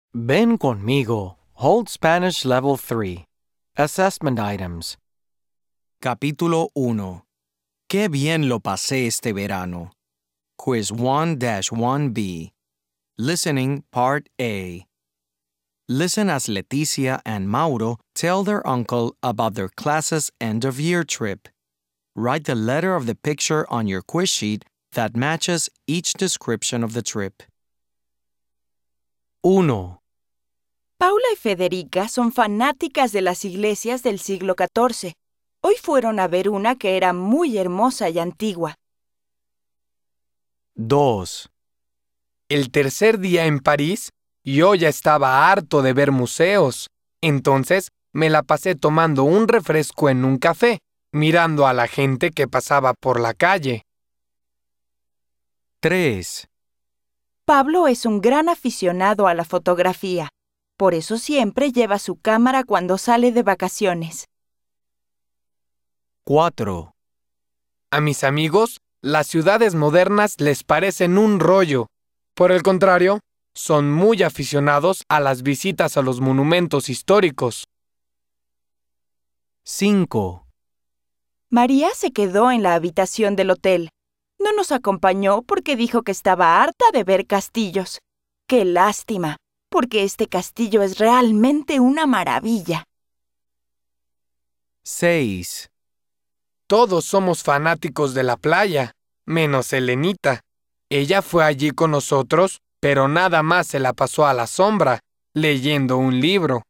Ven conmigo. Hold Spanish Level 3. Assessment Items. Capítulo 1. Qué bien lo pasé este verano. Quiz 1-1B. Listening Part A. Listen as Leticia and Mauro tell their uncle about their class's end-of-year trip. Write the letter of the picture on your quiz sheet that matches each description of the trip. 1. Paula y Federica son fanáticas de las iglesias del siglo XIV. Hoy fueron a ver una que era muy hermosa y antigua. 2. El tercer día en París, yo ya estaba harto de ver museos. Entonces me la pasé tomando un refresco en un café, mirando a la gente que pasaba por la calle. 3. Pablo es un gran aficionado a la fotografía. Por eso siempre lleva su cámara cuando sale de vacaciones. 4. A mis amigos, las ciudades modernas les parecen un rollo. Por el contrario, son muy aficionados a las visitas a los monumentos históricos. 5. María se quedó en la habitación del hotel. No nos acompañó porque dijo que estaba harta de ver castillos. ¡Qué lástima! Porque este castillo es realmente una maravilla. 6. Todos somos fanáticos de la playa, menos Elenita. Ella fue allí con nosotros, pero nada más se la pasó a la sombra, leyendo un libro.